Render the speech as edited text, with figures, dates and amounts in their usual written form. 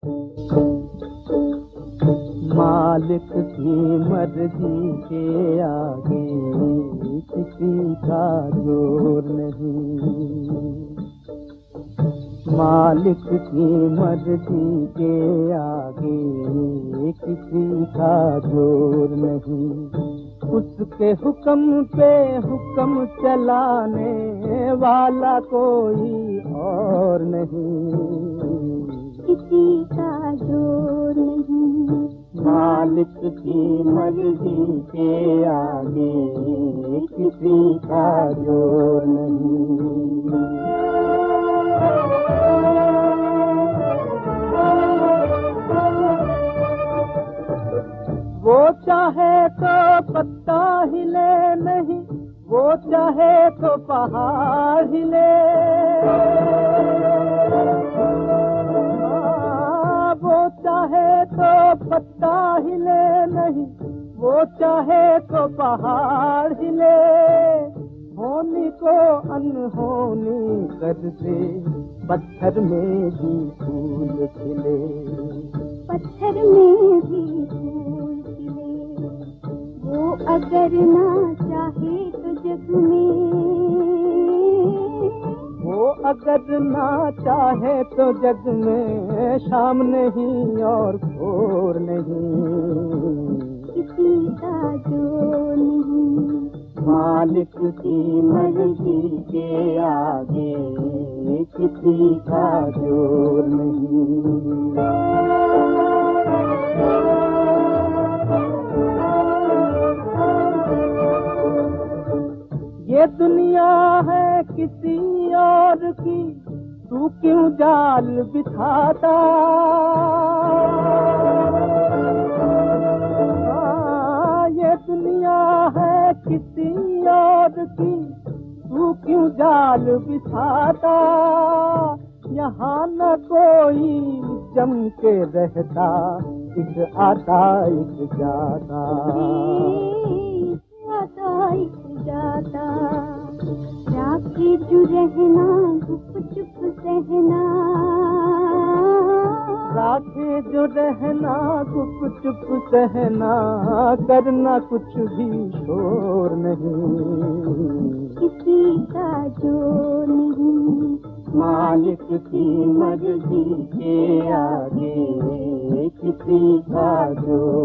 मालिक की मर्जी के आगे किसी का जोर नहीं। मालिक की मर्जी के आगे किसी का जोर नहीं। उसके हुक्म पे हुक्म चलाने वाला कोई और नहीं। किसी का जोर नहीं। मालिक की मर्जी के आगे किसी का जोर नहीं। वो चाहे तो पत्ता हिले नहीं, वो चाहे तो पहाड़ हिले। वो चाहे तो पत्ता हिले नहीं, वो चाहे तो पहाड़ हिले। होनी को अनहोनी कर दे, पत्थर में भी फूल खिले। पत्थर में भी फूल खिले। वो अगर ना चाहे तो जग में, वो अगर ना चाहे तो जग में शाम नहीं और भोर नहीं। किसी का जोर नहीं। मालिक की मर्जी के आगे किसी का जोर नहीं। ये दुनिया है किसी और की, तू क्यों जाल बिछाता। ये दुनिया है किसी और की, तू क्यों जाल बिछाता। यहाँ न कोई जम के रहता, एक आता एक जाता। जाता राखी जो रहना गुप चुप सहना। राखे जो रहना गुप चुप सहना, करना कुछ भी शोर नहीं। किसी का जोर नहीं। मालिक की मर्जी के आगे किसी का जोर